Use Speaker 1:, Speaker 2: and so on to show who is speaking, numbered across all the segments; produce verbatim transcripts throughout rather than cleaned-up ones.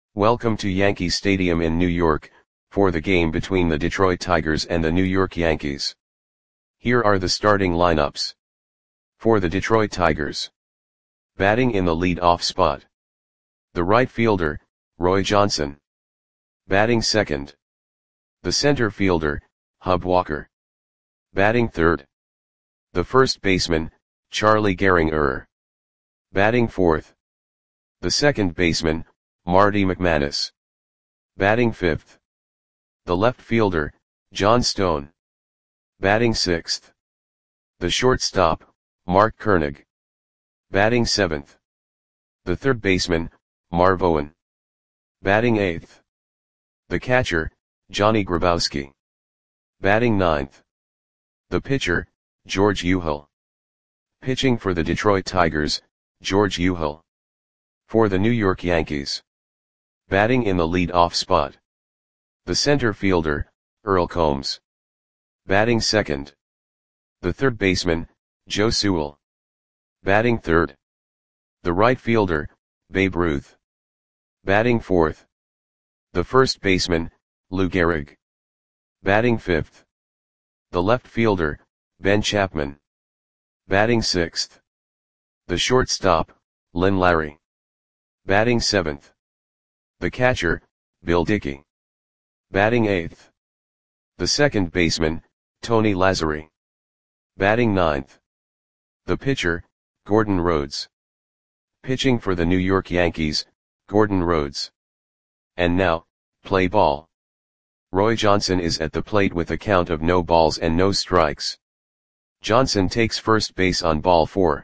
Speaker 1: Welcome to Yankee Stadium in New York, for the game between the Detroit Tigers and the New York Yankees. Here are the starting lineups. For the Detroit Tigers. Batting in the lead-off spot. The right fielder, Roy Johnson. Batting second. The center fielder, Hub Walker. Batting third. The first baseman, Charlie Gehringer. Batting fourth. The second baseman, Marty McManus. Batting fifth. The left fielder, John Stone. Batting sixth. The shortstop, Mark Koenig. Batting seventh. The third baseman, Marv Owen. Batting eighth. The catcher, Johnny Grabowski. Batting ninth. The pitcher, George Euchel. Pitching for the Detroit Tigers, George Euchel. For the New York Yankees. Batting in the lead-off spot. The center fielder, Earl Combs. Batting second. The third baseman, Joe Sewell. Batting third. The right fielder, Babe Ruth. Batting fourth. The first baseman, Lou Gehrig. Batting fifth. The left fielder, Ben Chapman. Batting sixth. The shortstop, Len Larry. Batting seventh. The catcher, Bill Dickey. Batting eighth. The second baseman, Tony Lazzeri. Batting ninth. The pitcher, Gordon Rhodes. Pitching for the New York Yankees, Gordon Rhodes. And now, play ball. Roy Johnson is at the plate with a count of no balls and no strikes. Johnson takes first base on ball four.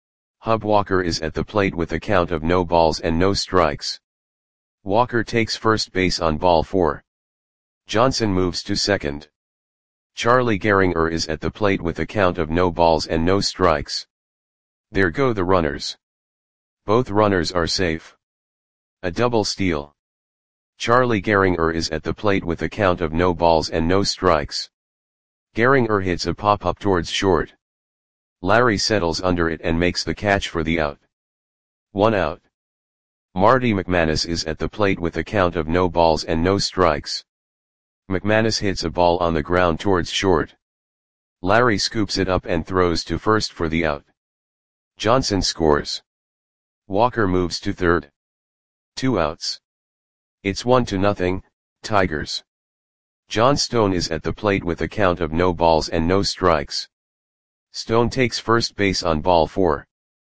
Speaker 1: Hub Walker is at the plate with a count of no balls and no strikes. Walker takes first base on ball four. Johnson moves to second. Charlie Gehringer is at the plate with a count of no balls and no strikes. There go the runners. Both runners are safe. A double steal. Charlie Gehringer is at the plate with a count of no balls and no strikes. Gehringer hits a pop-up towards short. Larry settles under it and makes the catch for the out. One out. Marty McManus is at the plate with a count of no balls and no strikes. McManus hits a ball on the ground towards short. Larry scoops it up and throws to first for the out. Johnson scores. Walker moves to third. Two outs. It's one to nothing, Tigers. John Stone is at the plate with a count of no balls and no strikes. Stone takes first base on ball four.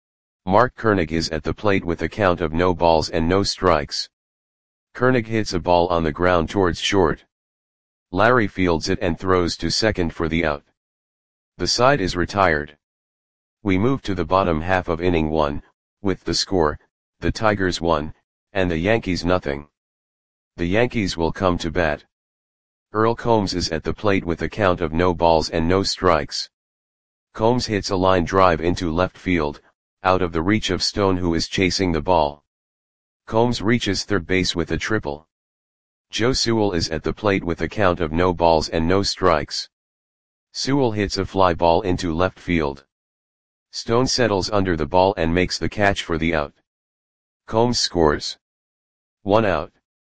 Speaker 1: Mark Koenig is at the plate with a count of no balls and no strikes. Koenig hits a ball on the ground towards short. Larry fields it and throws to second for the out. The side is retired. We move to the bottom half of inning one, with the score, the Tigers one, and the Yankees nothing. The Yankees will come to bat. Earl Combs is at the plate with a count of no balls and no strikes. Combs hits a line drive into left field, out of the reach of Stone, who is chasing the ball. Combs reaches third base with a triple. Joe Sewell is at the plate with a count of no balls and no strikes. Sewell hits a fly ball into left field. Stone settles under the ball and makes the catch for the out. Combs scores. One out.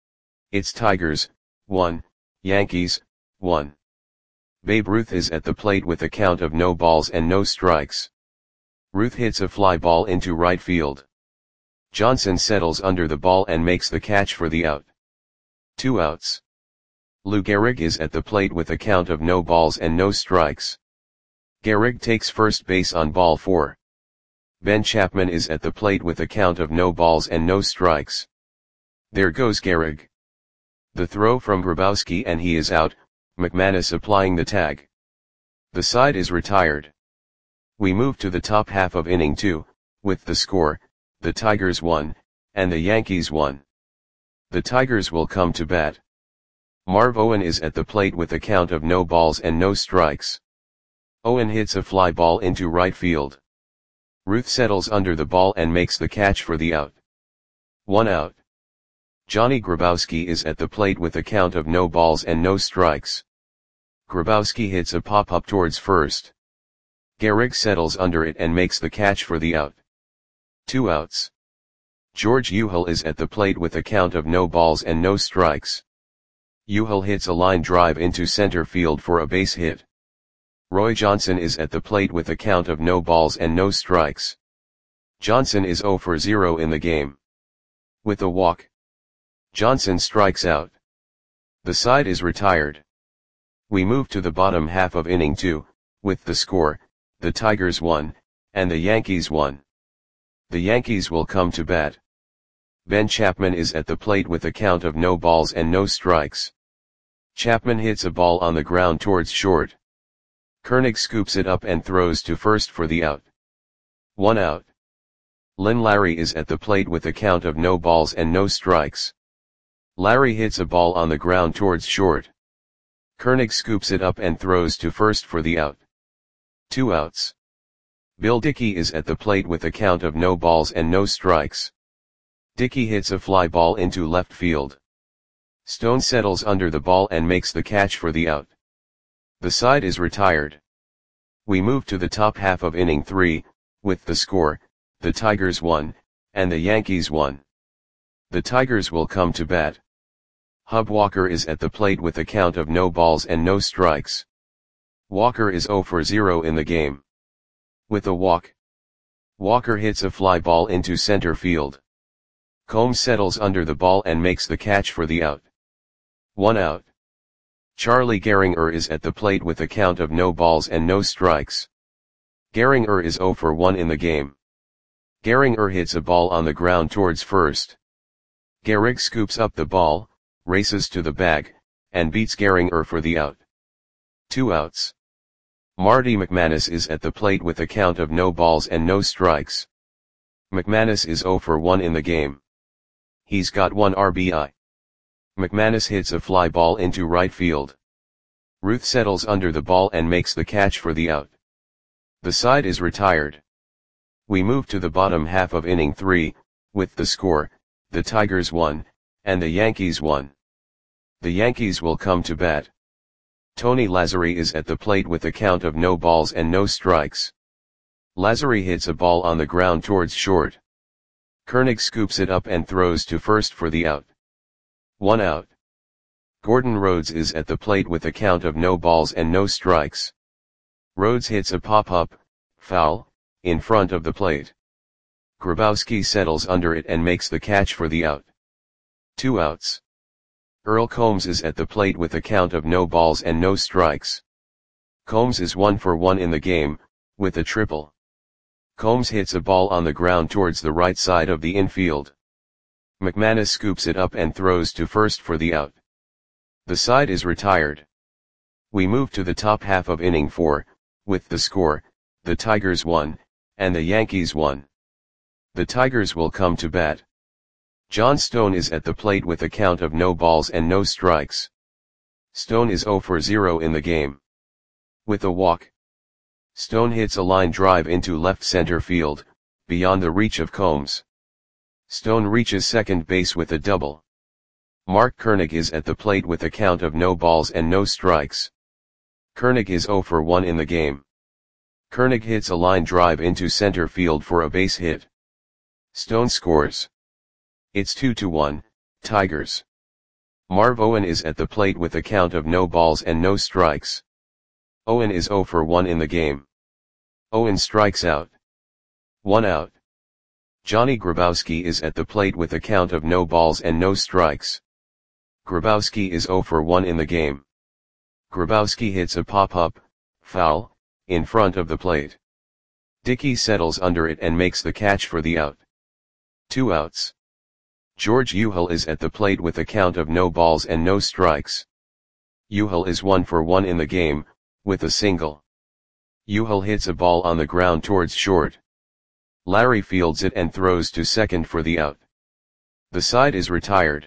Speaker 1: It's Tigers, one, Yankees, one. Babe Ruth is at the plate with a count of no balls and no strikes. Ruth hits a fly ball into right field. Johnson settles under the ball and makes the catch for the out. Two outs. Lou Gehrig is at the plate with a count of no balls and no strikes. Gehrig takes first base on ball four. Ben Chapman is at the plate with a count of no balls and no strikes. There goes Gehrig. The throw from Grabowski and he is out, McManus applying the tag. The side is retired. We move to the top half of inning two, with the score, the Tigers one, and the Yankees one. The Tigers will come to bat. Marv Owen is at the plate with a count of no balls and no strikes. Owen hits a fly ball into right field. Ruth settles under the ball and makes the catch for the out. One out. Johnny Grabowski is at the plate with a count of no balls and no strikes. Grabowski hits a pop-up towards first. Gehrig settles under it and makes the catch for the out. Two outs. George Uhel is at the plate with a count of no balls and no strikes. Uhel hits a line drive into center field for a base hit. Roy Johnson is at the plate with a count of no balls and no strikes. Johnson is zero for zero in the game. With a walk, Johnson strikes out. The side is retired. We move to the bottom half of inning two, with the score, the Tigers won, and the Yankees won. The Yankees will come to bat. Ben Chapman is at the plate with a count of no balls and no strikes. Chapman hits a ball on the ground towards short. Koenig scoops it up and throws to first for the out. One out. Lynn Larry is at the plate with a count of no balls and no strikes. Larry hits a ball on the ground towards short. Koenig scoops it up and throws to first for the out. Two outs. Bill Dickey is at the plate with a count of no balls and no strikes. Dickey hits a fly ball into left field. Stone settles under the ball and makes the catch for the out. The side is retired. We move to the top half of inning three, with the score, the Tigers won, and the Yankees won. The Tigers will come to bat. Hub Walker is at the plate with a count of no balls and no strikes. Walker is zero for zero in the game. With a walk, Walker hits a fly ball into center field. Combs settles under the ball and makes the catch for the out. One out. Charlie Gehringer is at the plate with a count of no balls and no strikes. Gehringer is zero for one in the game. Gehringer hits a ball on the ground towards first. Gehrig scoops up the ball, races to the bag, and beats Gehringer for the out. Two outs. Marty McManus is at the plate with a count of no balls and no strikes. McManus is zero for one in the game. He's got one R B I. McManus hits a fly ball into right field. Ruth settles under the ball and makes the catch for the out. The side is retired. We move to the bottom half of inning three, with the score, the Tigers won, and the Yankees won. The Yankees will come to bat. Tony Lazzari is at the plate with a count of no balls and no strikes. Lazzari hits a ball on the ground towards short. Koenig scoops it up and throws to first for the out. One out. Gordon Rhodes is at the plate with a count of no balls and no strikes. Rhodes hits a pop-up, foul, in front of the plate. Grabowski settles under it and makes the catch for the out. Two outs. Earl Combs is at the plate with a count of no balls and no strikes. Combs is one for one in the game, with a triple. Combs hits a ball on the ground towards the right side of the infield. McManus scoops it up and throws to first for the out. The side is retired. We move to the top half of inning four, with the score, the Tigers won, and the Yankees won. The Tigers will come to bat. John Stone is at the plate with a count of no balls and no strikes. Stone is zero for zero in the game. With a walk, Stone hits a line drive into left center field, beyond the reach of Combs. Stone reaches second base with a double. Mark Koenig is at the plate with a count of no balls and no strikes. Koenig is zero for one in the game. Koenig hits a line drive into center field for a base hit. Stone scores. It's two to one, Tigers. Marv Owen is at the plate with a count of no balls and no strikes. Owen is zero for one in the game. Owen strikes out. One out. Johnny Grabowski is at the plate with a count of no balls and no strikes. Grabowski is zero for one in the game. Grabowski hits a pop-up, foul, in front of the plate. Dickey settles under it and makes the catch for the out. Two outs. George Uhel is at the plate with a count of no balls and no strikes. Uhel is one for one in the game, with a single. Uhel hits a ball on the ground towards short. Larry fields it and throws to second for the out. The side is retired.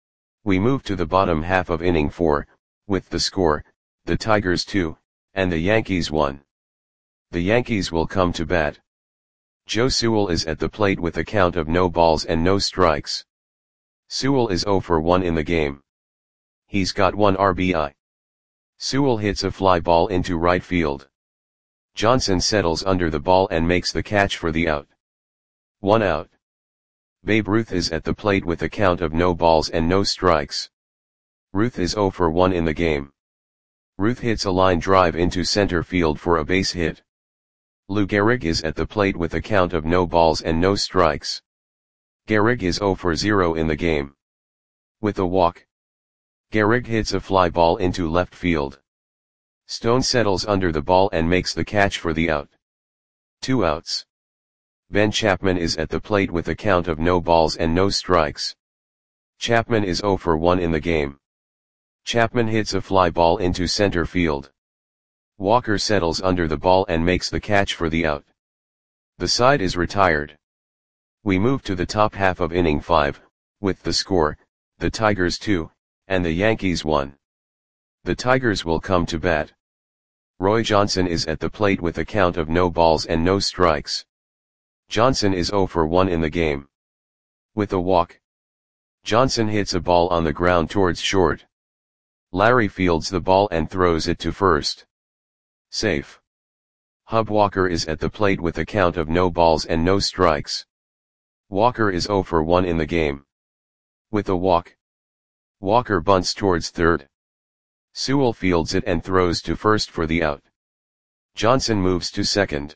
Speaker 1: We move to the bottom half of inning four, with the score, the Tigers two, and the Yankees one. The Yankees will come to bat. Joe Sewell is at the plate with a count of no balls and no strikes. Sewell is zero for one in the game. He's got one R B I. Sewell hits a fly ball into right field. Johnson settles under the ball and makes the catch for the out. One out. Babe Ruth is at the plate with a count of no balls and no strikes. Ruth is zero for one in the game. Ruth hits a line drive into center field for a base hit. Lou Gehrig is at the plate with a count of no balls and no strikes. Gehrig is zero for zero in the game. With a walk, Gehrig hits a fly ball into left field. Stone settles under the ball and makes the catch for the out. Two outs. Ben Chapman is at the plate with a count of no balls and no strikes. Chapman is zero for one in the game. Chapman hits a fly ball into center field. Walker settles under the ball and makes the catch for the out. The side is retired. We move to the top half of inning five, with the score, the Tigers two, and the Yankees one. The Tigers will come to bat. Roy Johnson is at the plate with a count of no balls and no strikes. Johnson is zero for one in the game. With a walk, Johnson hits a ball on the ground towards short. Larry fields the ball and throws it to first. Safe. Hub Walker is at the plate with a count of no balls and no strikes. Walker is zero for one in the game. With a walk, Walker bunts towards third. Sewell fields it and throws to first for the out. Johnson moves to second.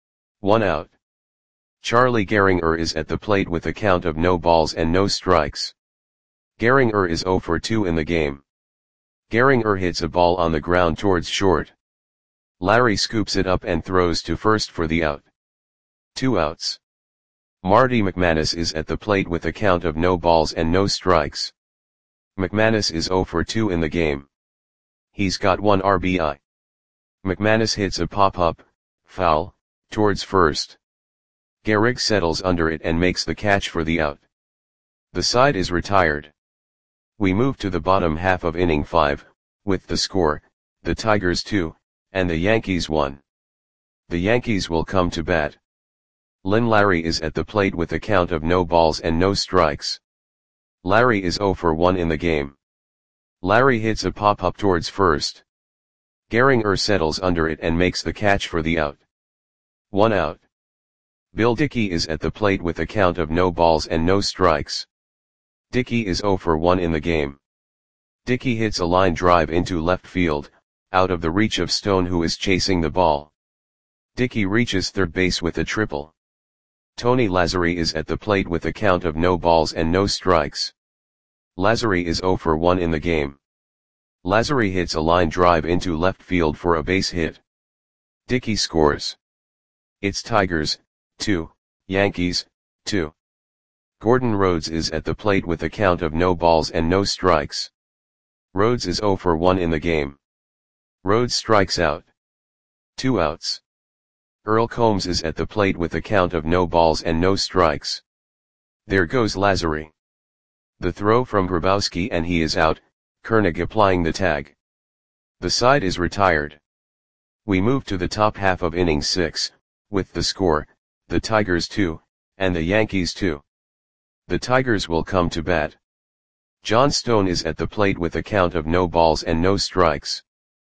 Speaker 1: One out. Charlie Gehringer is at the plate with a count of no balls and no strikes. Gehringer is zero for two in the game. Gehringer hits a ball on the ground towards short. Larry scoops it up and throws to first for the out. Two outs. Marty McManus is at the plate with a count of no balls and no strikes. McManus is zero for two in the game. He's got one R B I. McManus hits a pop-up, foul, towards first. Gehrig settles under it and makes the catch for the out. The side is retired. We move to the bottom half of inning five, with the score, the Tigers two, and the Yankees one. The Yankees will come to bat. Lynn Larry is at the plate with a count of no balls and no strikes. Larry is zero for one in the game. Larry hits a pop-up towards first. Gehringer settles under it and makes the catch for the out. One out. Bill Dickey is at the plate with a count of no balls and no strikes. Dickey is zero for one in the game. Dickey hits a line drive into left field, out of the reach of Stone, who is chasing the ball. Dickey reaches third base with a triple. Tony Lazzari is at the plate with a count of no balls and no strikes. Lazzari is zero for one in the game. Lazzari hits a line drive into left field for a base hit. Dickey scores. It's Tigers, two, Yankees, two. Gordon Rhodes is at the plate with a count of no balls and no strikes. Rhodes is zero for one in the game. Rhodes strikes out. Two outs. Earl Combs is at the plate with a count of no balls and no strikes. There goes Lazzari. The throw from Grabowski and he is out, Koenig applying the tag. The side is retired. We move to the top half of inning six, with the score, the Tigers two, and the Yankees two. The Tigers will come to bat. John Stone is at the plate with a count of no balls and no strikes.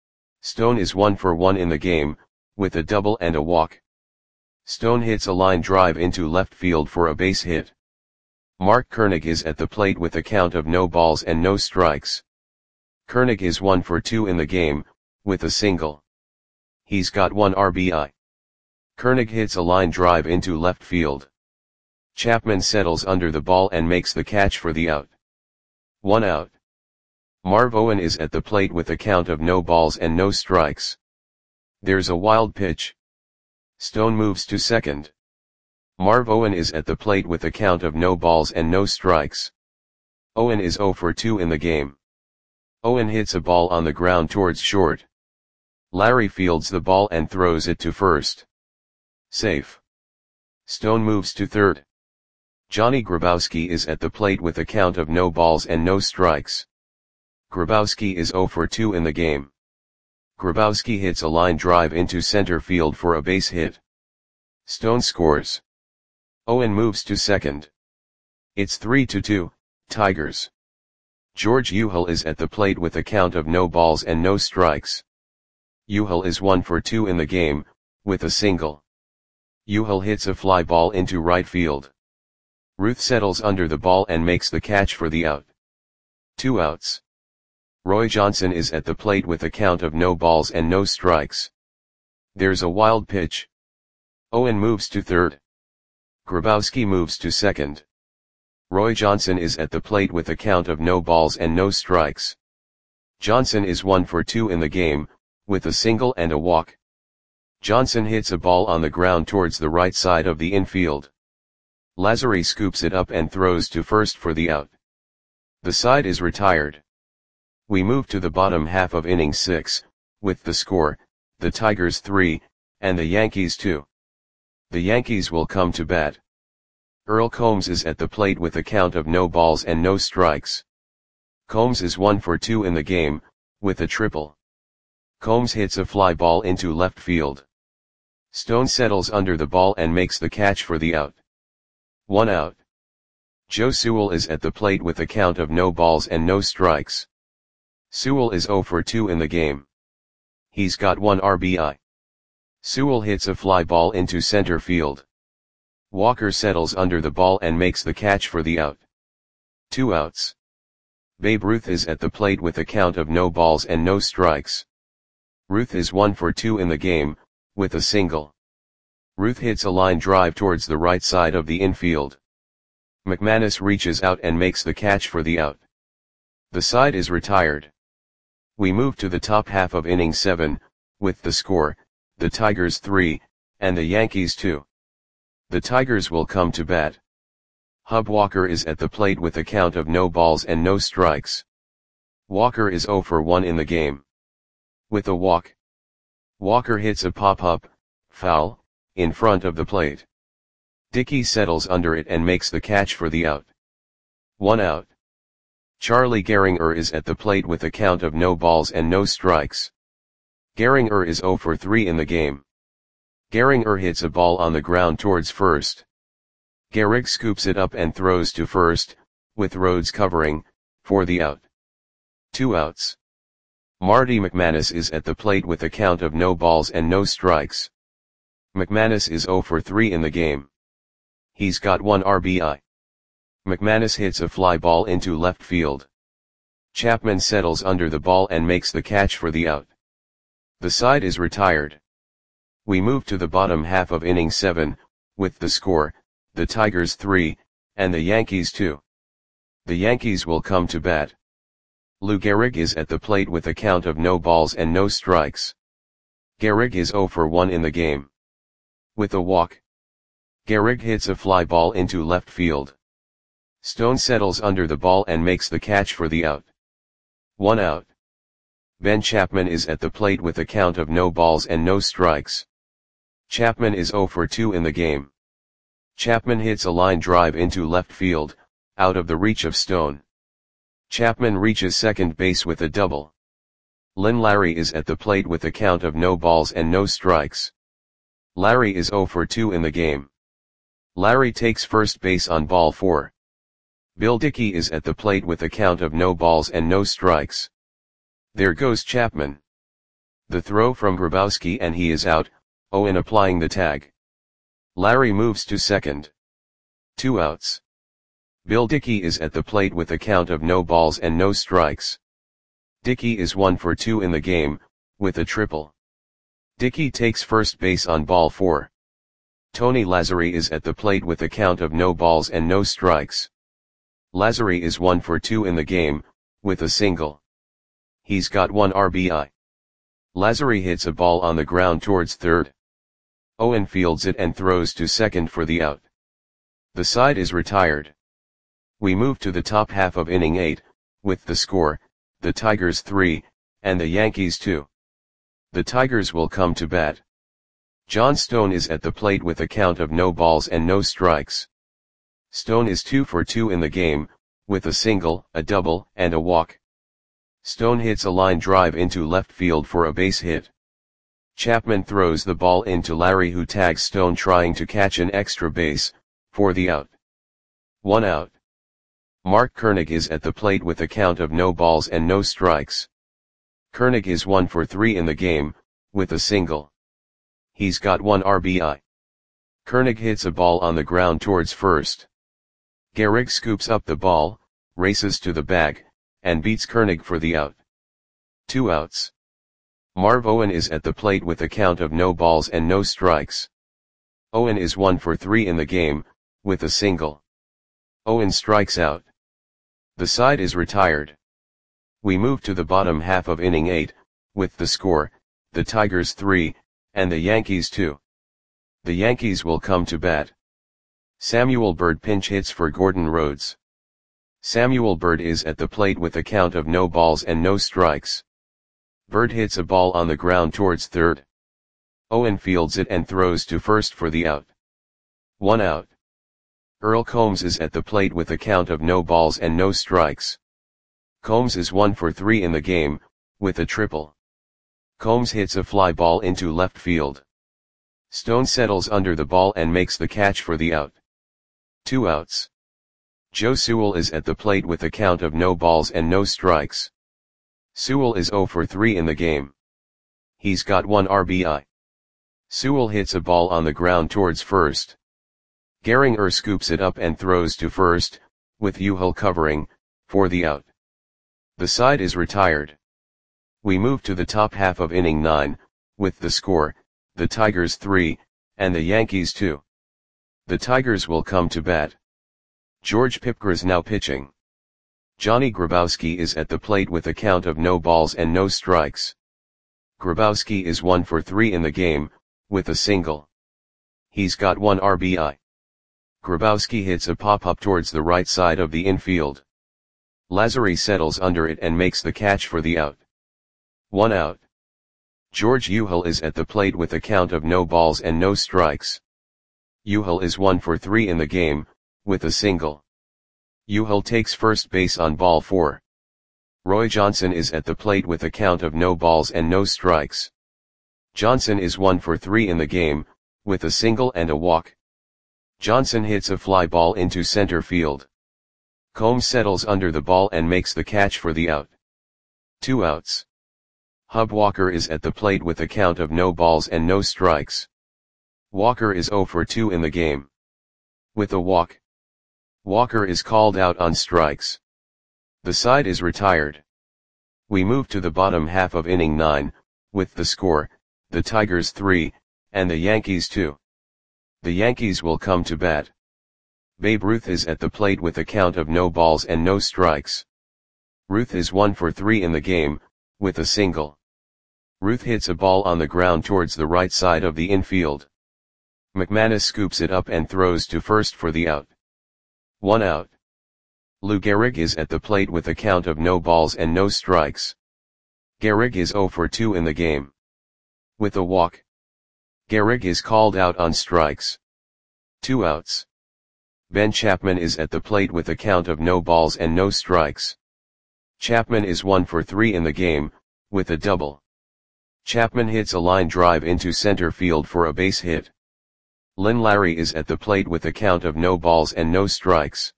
Speaker 1: Stone is one for one in the game, with a double and a walk. Stone hits a line drive into left field for a base hit. Mark Koenig is at the plate with a count of no balls and no strikes. Koenig is one for two in the game, with a single. He's got one R B I. Koenig hits a line drive into left field. Chapman settles under the ball and makes the catch for the out. One out. Marv Owen is at the plate with a count of no balls and no strikes. There's a wild pitch. Stone moves to second. Marv Owen is at the plate with a count of no balls and no strikes. Owen is zero for two in the game. Owen hits a ball on the ground towards short. Larry fields the ball and throws it to first. Safe. Stone moves to third. Johnny Grabowski is at the plate with a count of no balls and no strikes. Grabowski is zero for two in the game. Grabowski hits a line drive into center field for a base hit. Stone scores. Owen moves to second. It's three to two, Tigers. George Uhel is at the plate with a count of no balls and no strikes. Uhel is one for two in the game, with a single. Uhel hits a fly ball into right field. Ruth settles under the ball and makes the catch for the out. Two outs. Roy Johnson is at the plate with a count of no balls and no strikes. There's a wild pitch. Owen moves to third. Grabowski moves to second. Roy Johnson is at the plate with a count of no balls and no strikes. Johnson is one for two in the game, with a single and a walk. Johnson hits a ball on the ground towards the right side of the infield. Lazary scoops it up and throws to first for the out. The side is retired. We move to the bottom half of inning six, with the score, the Tigers three, and the Yankees two. The Yankees will come to bat. Earl Combs is at the plate with a count of no balls and no strikes. Combs is one for two in the game, with a triple. Combs hits a fly ball into left field. Stone settles under the ball and makes the catch for the out. One out. Joe Sewell is at the plate with a count of no balls and no strikes. Sewell is oh for two in the game. He's got one R B I. Sewell hits a fly ball into center field. Walker settles under the ball and makes the catch for the out. Two outs. Babe Ruth is at the plate with a count of no balls and no strikes. Ruth is one for two in the game, with a single. Ruth hits a line drive towards the right side of the infield. McManus reaches out and makes the catch for the out. The side is retired. We move to the top half of inning seven, with the score, the Tigers three, and the Yankees two. The Tigers will come to bat. Hub Walker is at the plate with a count of no balls and no strikes. Walker is oh for one in the game. With a walk. Walker hits a pop-up, foul, in front of the plate. Dickey settles under it and makes the catch for the out. One out. Charlie Gehringer is at the plate with a count of no balls and no strikes. Gehringer is oh for three in the game. Gehringer hits a ball on the ground towards first. Gehrig scoops it up and throws to first, with Rhodes covering, for the out. Two outs. Marty McManus is at the plate with a count of no balls and no strikes. McManus is oh for three in the game. He's got one R B I. McManus hits a fly ball into left field. Chapman settles under the ball and makes the catch for the out. The side is retired. We move to the bottom half of inning seven, with the score, the Tigers three, and the Yankees two. The Yankees will come to bat. Lou Gehrig is at the plate with a count of no balls and no strikes. Gehrig is oh for one in the game. With a walk. Gehrig hits a fly ball into left field. Stone settles under the ball and makes the catch for the out. One out. Ben Chapman is at the plate with a count of no balls and no strikes. Chapman is oh for two in the game. Chapman hits a line drive into left field, out of the reach of Stone. Chapman reaches second base with a double. Lynn Larry is at the plate with a count of no balls and no strikes. Larry is oh for two in the game. Larry takes first base on ball four. Bill Dickey is at the plate with a count of no balls and no strikes. There goes Chapman. The throw from Grabowski and he is out, Owen applying the tag. Larry moves to second. Two outs. Bill Dickey is at the plate with a count of no balls and no strikes. Dickey is one for two in the game, with a triple. Dickey takes first base on ball four. Tony Lazzari is at the plate with a count of no balls and no strikes. Lazzari is one for two in the game, with a single. He's got one R B I. Lazzari hits a ball on the ground towards third. Owen fields it and throws to second for the out. The side is retired. We move to the top half of inning eight, with the score, the Tigers three, and the Yankees two. The Tigers will come to bat. John Stone is at the plate with a count of no balls and no strikes. Stone is two for two in the game, with a single, a double, and a walk. Stone hits a line drive into left field for a base hit. Chapman throws the ball into Larry, who tags Stone trying to catch an extra base, for the out. One out. Mark Koenig is at the plate with a count of no balls and no strikes. Koenig is one for three in the game, with a single. He's got one R B I. Koenig hits a ball on the ground towards first. Gehrig scoops up the ball, races to the bag, and beats Koenig for the out. Two outs. Marv Owen is at the plate with a count of no balls and no strikes. Owen is one for three in the game, with a single. Owen strikes out. The side is retired. We move to the bottom half of inning eight, with the score, the Tigers three, and the Yankees two. The Yankees will come to bat. Samuel Bird pinch hits for Gordon Rhodes. Samuel Bird is at the plate with a count of no balls and no strikes. Bird hits a ball on the ground towards third. Owen fields it and throws to first for the out. One out. Earl Combs is at the plate with a count of no balls and no strikes. Combs is one for three in the game, with a triple. Combs hits a fly ball into left field. Stone settles under the ball and makes the catch for the out. Two outs. Joe Sewell is at the plate with a count of no balls and no strikes. Sewell is zero for three in the game. He's got one R B I. Sewell hits a ball on the ground towards first. Gehringer scoops it up and throws to first, with Euchel covering, for the out. The side is retired. We move to the top half of inning nine, with the score, the Tigers three, and the Yankees two. The Tigers will come to bat. George Pipgras now pitching. Johnny Grabowski is at the plate with a count of no balls and no strikes. Grabowski is one for three in the game, with a single. He's got one R B I. Grabowski hits a pop-up towards the right side of the infield. Lazary settles under it and makes the catch for the out. One out. George Euchel is at the plate with a count of no balls and no strikes. Euchel is one for three in the game, with a single. Euchel takes first base on ball four. Roy Johnson is at the plate with a count of no balls and no strikes. Johnson is one for three in the game, with a single and a walk. Johnson hits a fly ball into center field. Combs settles under the ball and makes the catch for the out. Two outs. Hub Walker is at the plate with a count of no balls and no strikes. Walker is zero for two in the game. With a walk. Walker is called out on strikes. The side is retired. We move to the bottom half of inning nine, with the score, the Tigers three, and the Yankees two. The Yankees will come to bat. Babe Ruth is at the plate with a count of no balls and no strikes. Ruth is one for three in the game, with a single. Ruth hits a ball on the ground towards the right side of the infield. McManus scoops it up and throws to first for the out. One out. Lou Gehrig is at the plate with a count of no balls and no strikes. Gehrig is zero for two in the game. With a walk. Gehrig is called out on strikes. Two outs. Ben Chapman is at the plate with a count of no balls and no strikes. Chapman is one for three in the game, with a double. Chapman hits a line drive into center field for a base hit. Lynn Larry is at the plate with a count of no balls and no strikes.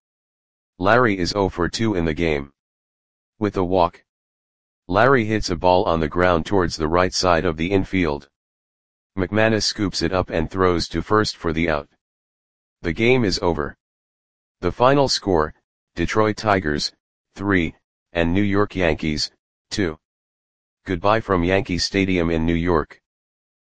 Speaker 1: Larry is zero for two in the game. With a walk. Larry hits a ball on the ground towards the right side of the infield. McManus scoops it up and throws to first for the out. The game is over. The final score, Detroit Tigers, three, and New York Yankees, two. Goodbye from Yankee Stadium in New York.